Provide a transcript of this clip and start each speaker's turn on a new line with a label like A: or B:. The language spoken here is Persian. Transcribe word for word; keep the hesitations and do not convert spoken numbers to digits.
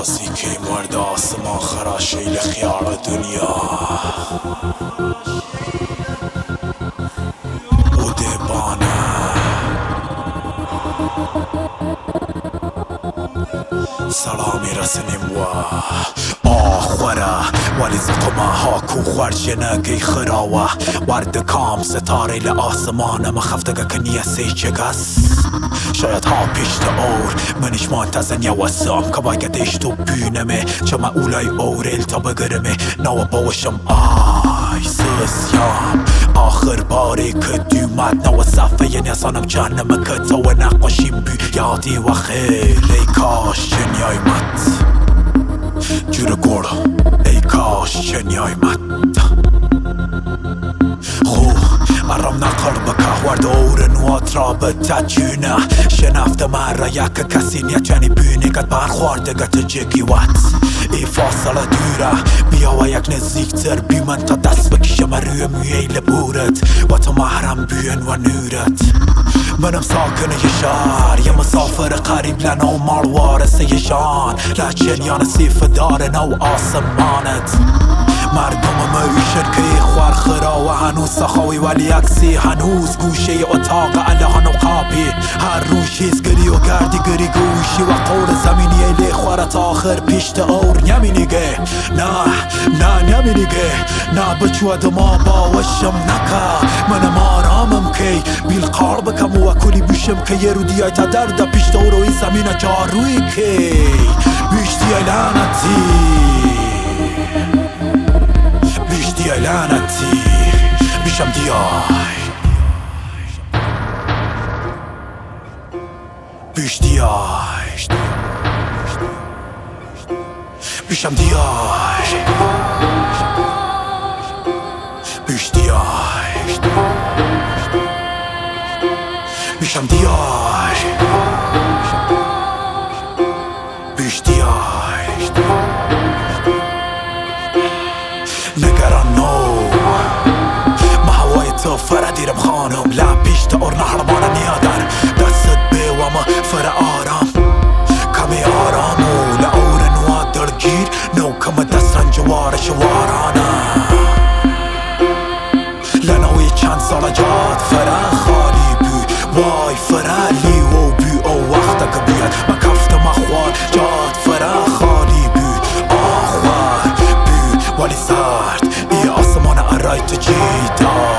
A: رازی که مرد آسمان خراشیل خیال دنیا او دبانه سلامی رسنیم و آخوره ولی زقمه ها کو خورجنه گی خراوه ورد کام ستاره لآسمان مخفتگه کنیه سی چگس شاید ها پیشت اور منش منتظن یا وسام که باید تو بینمه چما اولای اورل تا بگرمه نو باشم آی سوسیام آخر باری که دیومد نو صفحه نسانم جانم که تو نقاشیم بی یادی و خیلی کاش جنیای مد جور گوڑ ای کاش جنیای مد خو ارم نقر بکه ورد اور نوات را به تجونه شنفت من را یک کسی نیتونی بینی گد برخوردگت جگی وات ای فاصله دوره بیا و یک نزدیکتر بی من تا دست بکشم روی میل بورت و تو محرم بیان و نورت منم ساکن یه شهر یه مسافر قریب لنو مال وارثه یه جان لچنیان سیف دار نو آسمانت مردم میشن که خوار خرا و هنوز سخاوی ولی اکسی هنوز گوشه اتاق الهان و قاپی هر روز چیز گری و گردی گری گوشی و قول زمینی ایلی خوارت آخر پیشت اور نمینیگه نه نه نمینیگه نه بچود ما باوشم نکه منم آرامم که بیل قال بکم و کلی بیشم که یه رو دیای تا درد پیشت اور و این زمین جاروی که بیشتی لعنتی بیشتی لعنتی بیشم دیای بیشتی آی بیشم دیای بیشتی آی بیشم دیای بیشتی آی نگران نو ما هوای تو فردیرم خانم لب بیشت اور نهرمانه نیادر دستت به و ما فر آرام کمی آرامو لعور نوا درگیر نو کم دست رنجوار شوارانه لنوی چند سال جاد فره خالی بی وای فره لیو بی او وقت که بیاد ما کفت مخوار جاد فره خالی بی آخوار بی ولی سرد ای آسمان ارای تو جیدار